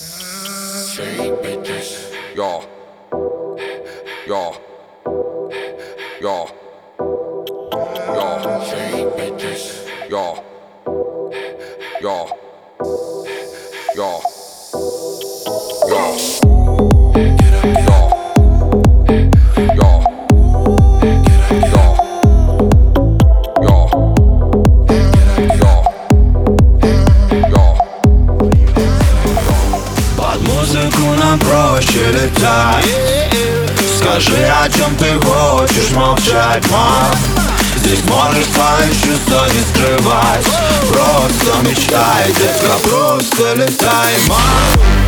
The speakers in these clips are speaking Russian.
Yo, yo, yo, yo, yo, yo, yo, Музыку нам проще летать. Скажи, о чем ты хочешь молчать, мам. Здесь можешь свои чувства не скрывать. Просто мечтай, детка, просто летай, мам.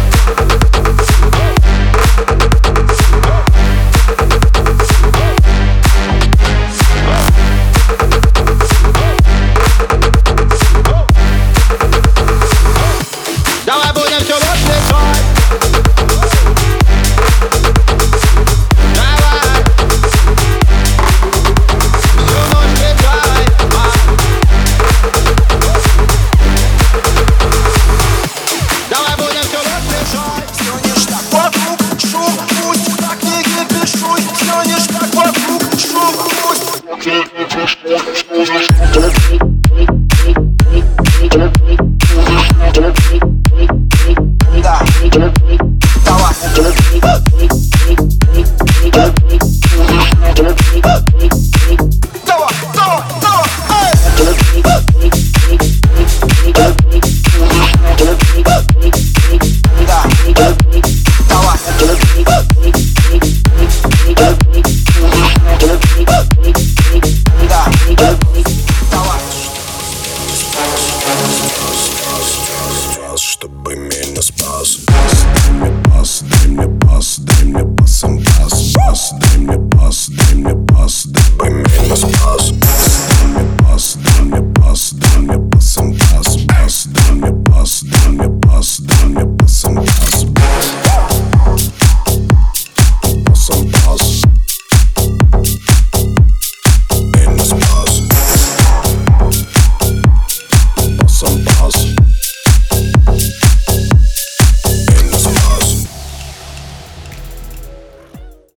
Чтобы меня спас. Дай мне пас, дай мне пасом пас. Дай мне пас, дай мне пас, дабы меня спас.